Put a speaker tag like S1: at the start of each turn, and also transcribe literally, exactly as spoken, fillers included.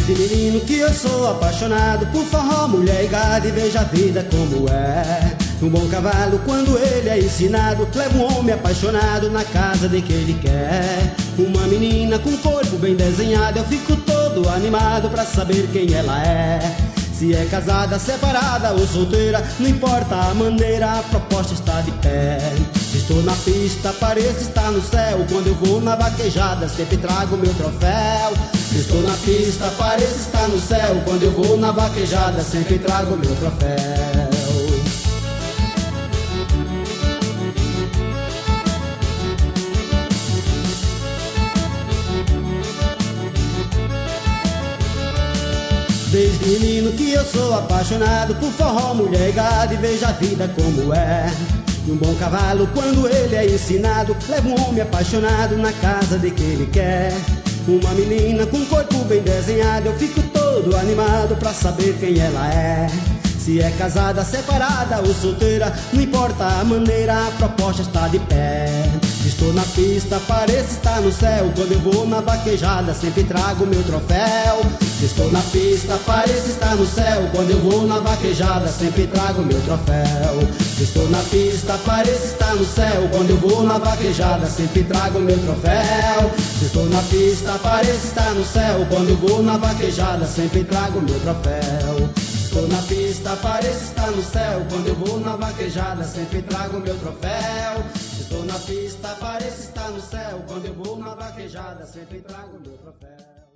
S1: Desde menino que eu sou apaixonado por forró, mulher e gado, e veja a vida como é. Um bom cavalo, quando ele é ensinado, leva um homem apaixonado na casa de que ele quer. Uma menina com corpo bem desenhado, eu fico todo animado pra saber quem ela é. Se é casada, separada ou solteira, não importa a maneira, a proposta está de pé. Estou na pista, pareço estar no céu, quando eu vou na vaquejada, sempre trago meu troféu. Estou na pista, pareço estar no céu, quando eu vou na vaquejada, sempre trago meu troféu. Desde menino que eu sou apaixonado por forró, mulher e gado, e veja a vida como é. E um bom cavalo, quando ele é ensinado, leva um homem apaixonado na casa de que ele quer. Uma menina com corpo bem desenhado, eu fico todo animado pra saber quem ela é. Se é casada, separada ou solteira, não importa a maneira, a proposta está de pé. Estou na pista, pareço estar no céu, quando eu vou na vaquejada, sempre trago meu troféu. Estou na pista, pareço estar no céu, quando eu vou na vaquejada, sempre trago meu troféu. Estou na pista, pareço estar no céu, quando eu vou na vaquejada, sempre trago meu troféu. Estou na pista, pareço estar no céu, quando eu vou na vaquejada, sempre trago meu troféu. Estou na pista, pareço estar no céu, quando eu vou na vaquejada, sempre trago meu troféu. Estou na pista, pareço estar no céu, quando eu vou na vaquejada, sempre trago meu troféu.